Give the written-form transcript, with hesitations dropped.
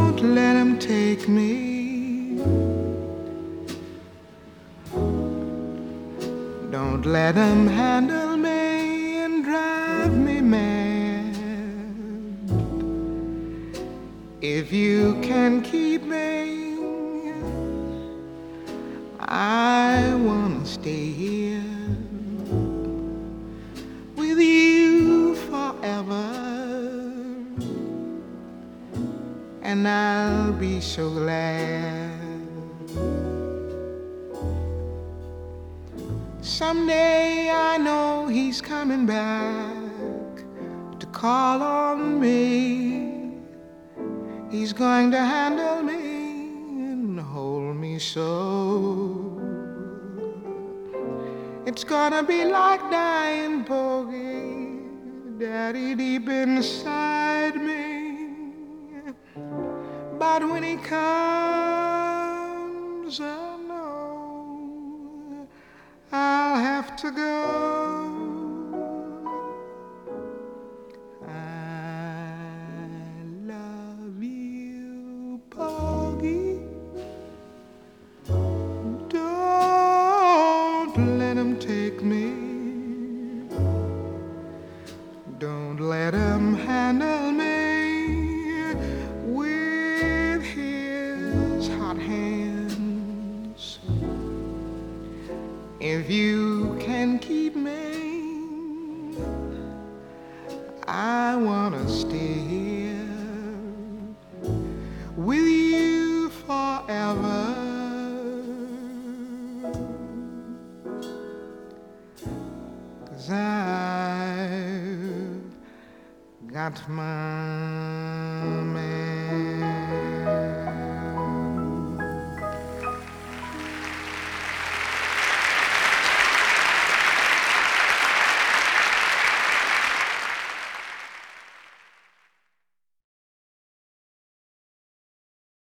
Don't let him take me. Don't let him handle me and drive me mad. If you can keep me, I wanna stay here with you forever, and I'll be so glad. Someday I know he's coming back to call on me. He's going to handle me and hold me so. It's gonna be like dying, Bogey, Daddy, deep inside me. But when he comes, I know I'll have to go. I love you, Bogey. Don't let him take me. Don't let him handle me with his hot hands. If you can keep me, I wanna stay here with you forever. 'Cause I've got my